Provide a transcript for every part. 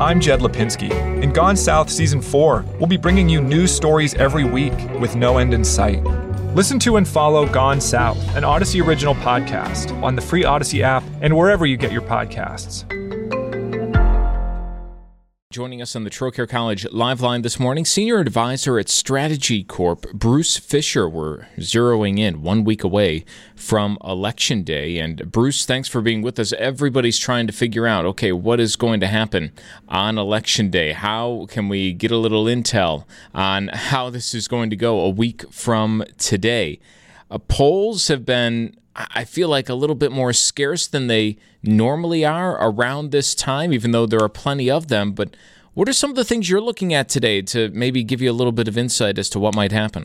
I'm Jed Lipinski. In Gone South Season 4, we'll be bringing you news stories every week with no end in sight. Listen to and follow Gone South, an Odyssey original podcast, on the free Odyssey app and wherever you get your podcasts. Joining us on the Trocare College Live Line this morning, Senior Advisor at Strategy Corp, Bruce Fisher. We're zeroing in 1 week away from Election Day. And Bruce, thanks for being with us. Everybody's trying to figure out, okay, what is going to happen on Election Day? How can we get a little intel on how this is going to go a week from today? Polls have been, I feel like, a little bit more scarce than they normally are around this time, even though there are plenty of them. But what are some of the things you're looking at today to maybe give you a little bit of insight as to what might happen?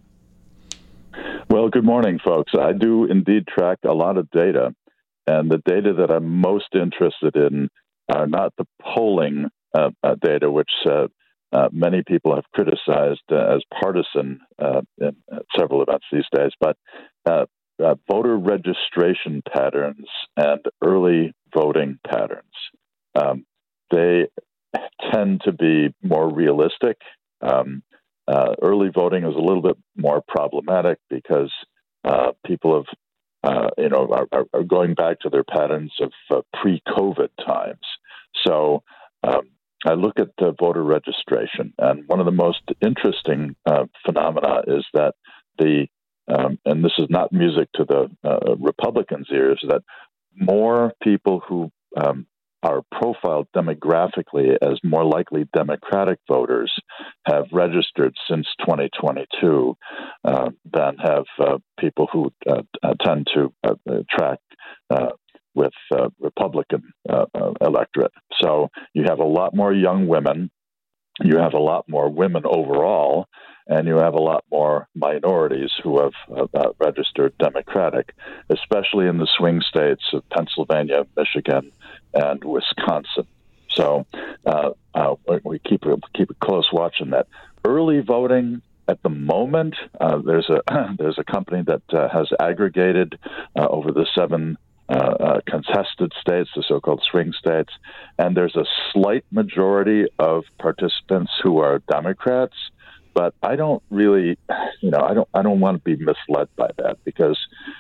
Well, good morning, folks. I do indeed track a lot of data, and the data that I'm most interested in are not the polling data, which many people have criticized as partisan in several events these days, but voter registration patterns and early voting patterns. They tend to be more realistic. Early voting is a little bit more problematic because people have, are going back to their patterns of pre-COVID times. So I look at voter registration, and one of the most interesting phenomena is that and this is not music to the Republicans' ears, that more people who are profiled demographically as more likely Democratic voters have registered since 2022 than have people who tend to track with Republican electorate. So you have a lot more young women, you have a lot more women overall, and you have a lot more minorities who have registered Democratic, especially in the swing states of Pennsylvania, Michigan, and Wisconsin. So we keep a close watch on that. Early voting at the moment, there's a company that has aggregated over the 7 contested states, the so-called swing states, and there's a slight majority of participants who are Democrats. But I don't really, I don't want to be misled by that because,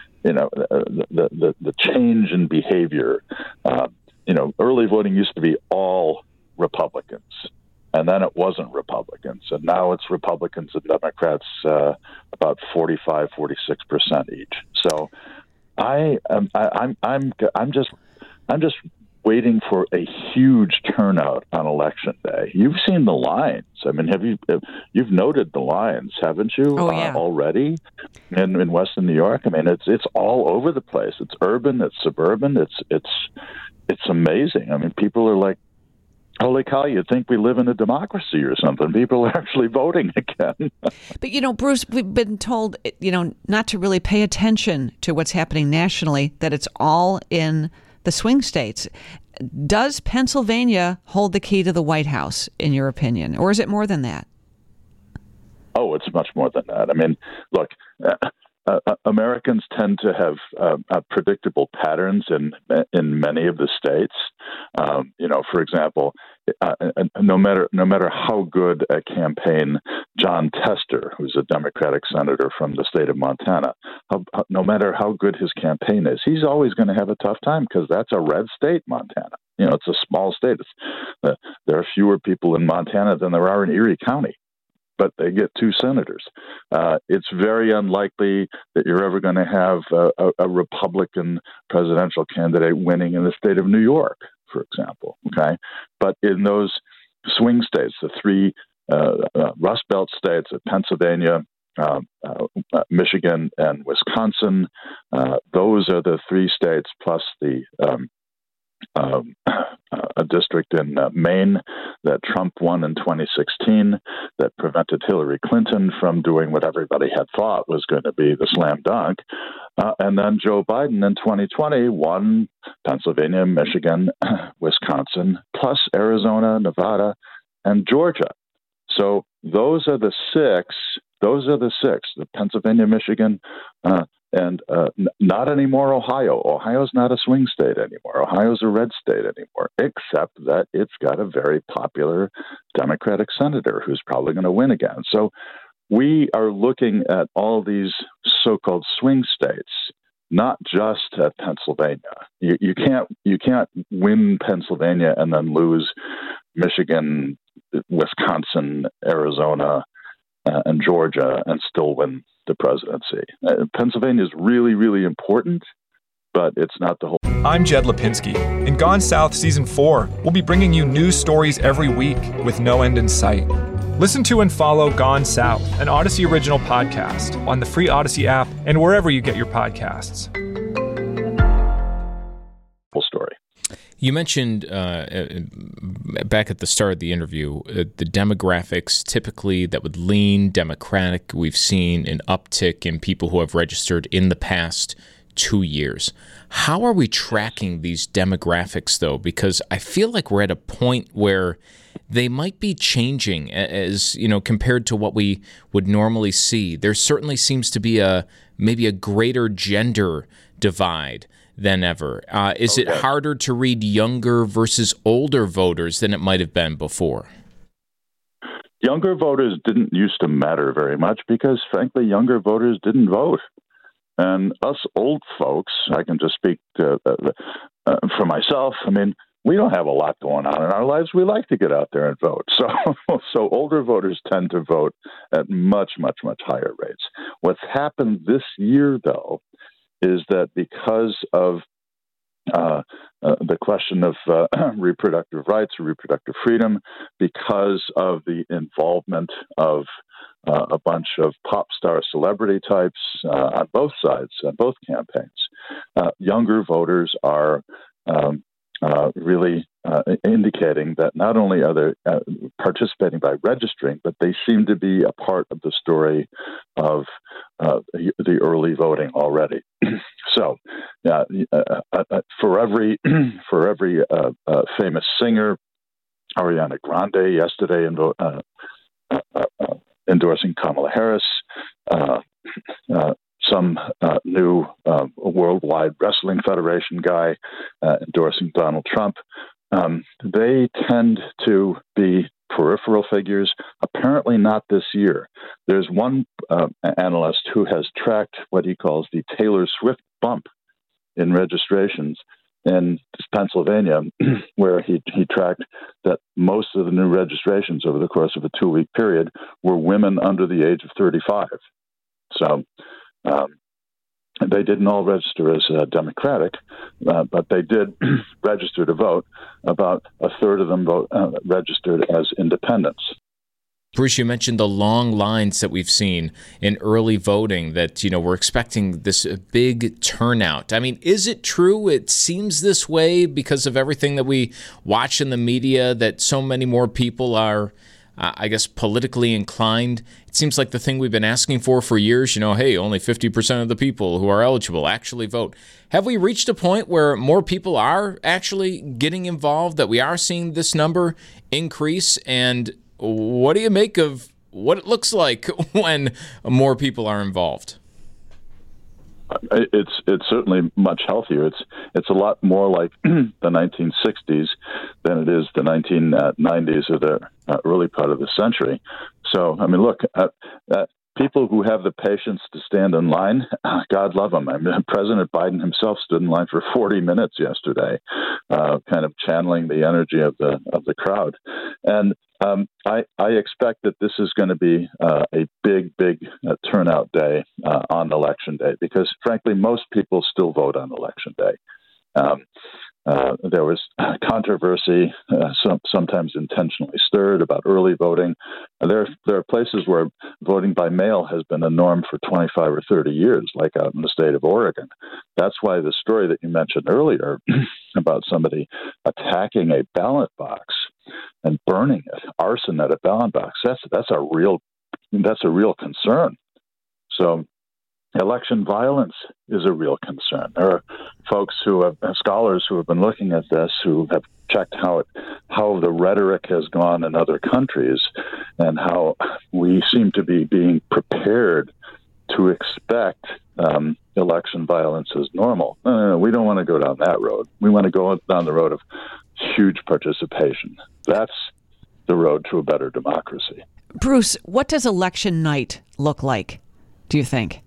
the change in behavior. Early voting used to be all Republicans, and then it wasn't Republicans, and now it's Republicans and Democrats about 45, 46% each. So I'm just waiting for a huge turnout on Election Day. You've seen the lines. I mean, you've noted the lines, haven't you? Oh, yeah. Already in Western New York. I mean, it's all over the place. It's urban, it's suburban, it's amazing. I mean, people are like, holy cow, you'd think we live in a democracy or something. People are actually voting again. But, Bruce, we've been told, not to really pay attention to what's happening nationally, that it's all in the swing states. Does Pennsylvania hold the key to the White House, in your opinion, or is it more than that? Oh, it's much more than that. I mean, look, Americans tend to have predictable patterns in many of the states. For example, no matter how good a campaign John Tester, who's a Democratic senator from the state of Montana, no matter how good his campaign is, he's always going to have a tough time because that's a red state, Montana. It's a small state. There are fewer people in Montana than there are in Erie County, but they get 2 senators. It's very unlikely that you're ever going to have a Republican presidential candidate winning in the state of New York, for example. Okay, but in those swing states, the 3 Rust Belt states of Pennsylvania, Michigan, and Wisconsin, those are the 3 states plus a district in Maine that Trump won in 2016 that prevented Hillary Clinton from doing what everybody had thought was going to be the slam dunk. And then Joe Biden in 2020 won Pennsylvania, Michigan, Wisconsin, plus Arizona, Nevada, and Georgia. So those are the 6. The Pennsylvania, Michigan, And not anymore Ohio. Ohio's not a swing state anymore. Ohio's a red state anymore, except that it's got a very popular Democratic senator who's probably going to win again. So we are looking at all these so-called swing states, not just at Pennsylvania. You can't win Pennsylvania and then lose Michigan, Wisconsin, Arizona, and Georgia and still win the presidency. Pennsylvania is really, really important, but it's not the whole. I'm Jed Lipinski. In Gone South Season 4, we'll be bringing you news stories every week with no end in sight. Listen to and follow Gone South, an Odyssey original podcast, on the free Odyssey app and wherever you get your podcasts. Full story. You mentioned back at the start of the interview, the demographics typically that would lean Democratic. We've seen an uptick in people who have registered in the past 2 years. How are we tracking these demographics, though? Because I feel like we're at a point where they might be changing as, compared to what we would normally see. There certainly seems to be maybe a greater gender divide than ever. Is it harder to read younger versus older voters than it might have been before? Younger voters didn't used to matter very much because, frankly, younger voters didn't vote. And us old folks, I can just speak for myself. I mean, we don't have a lot going on in our lives. We like to get out there and vote. So older voters tend to vote at much, much, much higher rates. What's happened this year, though, is that because of the question of reproductive rights or reproductive freedom, because of the involvement of a bunch of pop star celebrity types on both sides, on both campaigns, younger voters are really indicating that not only are they participating by registering, but they seem to be a part of the story of the early voting already. So, for every famous singer, Ariana Grande yesterday endorsing Kamala Harris, some new Worldwide Wrestling Federation guy endorsing Donald Trump. They tend to be peripheral figures, apparently not this year. There's one analyst who has tracked what he calls the Taylor Swift bump in registrations in Pennsylvania, where he tracked that most of the new registrations over the course of a 2-week period were women under the age of 35. So they didn't all register as Democratic, but they did register to vote. About a third of them registered as independents. Bruce, you mentioned the long lines that we've seen in early voting, that, we're expecting this big turnout. I mean, is it true? It seems this way because of everything that we watch in the media, that so many more people are, politically inclined. It seems like the thing we've been asking for years, hey, only 50% of the people who are eligible actually vote. Have we reached a point where more people are actually getting involved, that we are seeing this number increase? And what do you make of what it looks like when more people are involved? It's certainly much healthier. It's a lot more like the 1960s than it is the 1990s or the early part of the century. So, I mean, look, people who have the patience to stand in line, God love them. I mean, President Biden himself stood in line for 40 minutes yesterday, kind of channeling the energy of the crowd. And I expect that this is going to be a big turnout day on Election Day, because, frankly, most people still vote on Election Day. There was controversy, sometimes intentionally stirred, about early voting. There are places where voting by mail has been a norm for 25 or 30 years, like out in the state of Oregon. That's why the story that you mentioned earlier about somebody attacking a ballot box and burning it, arson at a ballot box, that's a real concern. So election violence is a real concern. There are folks scholars who have been looking at this, who have checked how the rhetoric has gone in other countries, and how we seem to be being prepared to expect election violence as normal. No, we don't want to go down that road. We want to go down the road of huge participation. That's the road to a better democracy. Bruce, what does election night look like, do you think?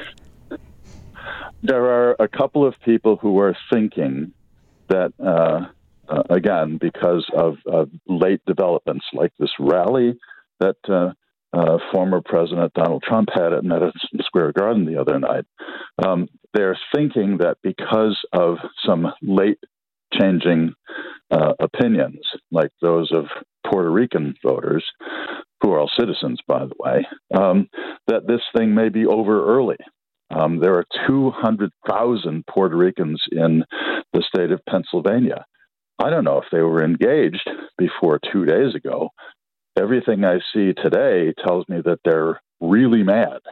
There are a couple of people who are thinking that, again, because of late developments like this rally that former President Donald Trump had at Madison Square Garden the other night, they're thinking that because of some late changing opinions, like those of Puerto Rican voters, who are all citizens, by the way, that this thing may be over early. There are 200,000 Puerto Ricans in the state of Pennsylvania. I don't know if they were engaged before 2 days ago. Everything I see today tells me that they're really mad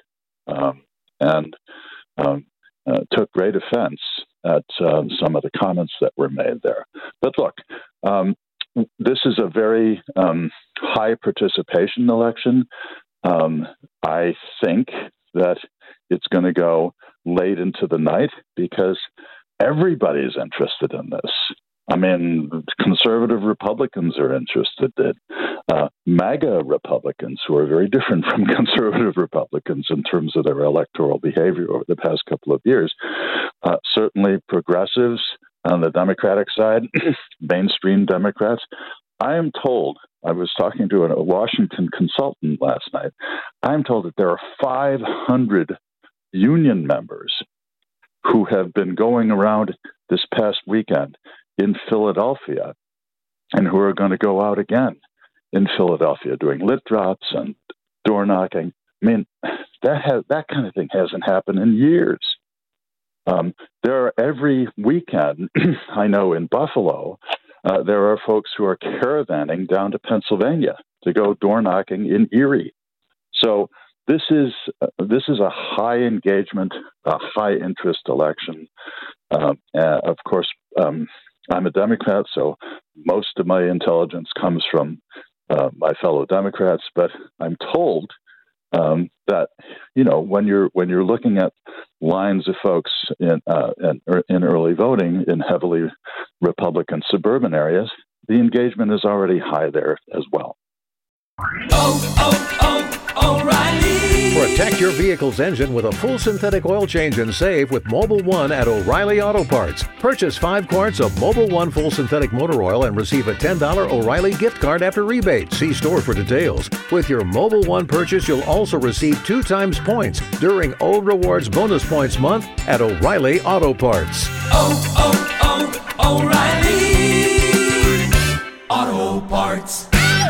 and took great offense at some of the comments that were made there. But look, this is a very high participation election. I think that it's going to go late into the night because everybody's interested in this. I mean, conservative Republicans are interested in MAGA Republicans, who are very different from conservative Republicans in terms of their electoral behavior over the past couple of years. Certainly progressives on the Democratic side, mainstream Democrats. I am told, I was talking to a Washington consultant last night, I am told that there are 500 union members who have been going around this past weekend in Philadelphia and who are going to go out again in Philadelphia doing lit drops and door knocking. I mean, that kind of thing hasn't happened in years. There are every weekend, I know in Buffalo, there are folks who are caravanning down to Pennsylvania to go door knocking in Erie. So this is a high engagement, a high interest election. Of course, I'm a Democrat, so most of my intelligence comes from my fellow Democrats. But I'm told that when you're looking at lines of folks in early voting in heavily Republican suburban areas, the engagement is already high there as well. O'Reilly. Protect your vehicle's engine with a full synthetic oil change and save with Mobil 1 at O'Reilly Auto Parts. Purchase 5 quarts of Mobil 1 full synthetic motor oil and receive a $10 O'Reilly gift card after rebate. See store for details. With your Mobil 1 purchase, you'll also receive 2 times points during O Rewards Bonus Points Month at O'Reilly Auto Parts. O'Reilly Auto Parts.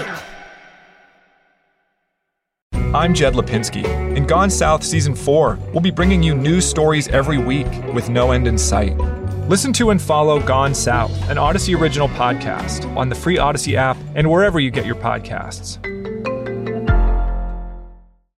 I'm Jed Lipinski. In Gone South Season 4, we'll be bringing you news stories every week with no end in sight. Listen to and follow Gone South, an Odyssey original podcast, on the free Odyssey app and wherever you get your podcasts.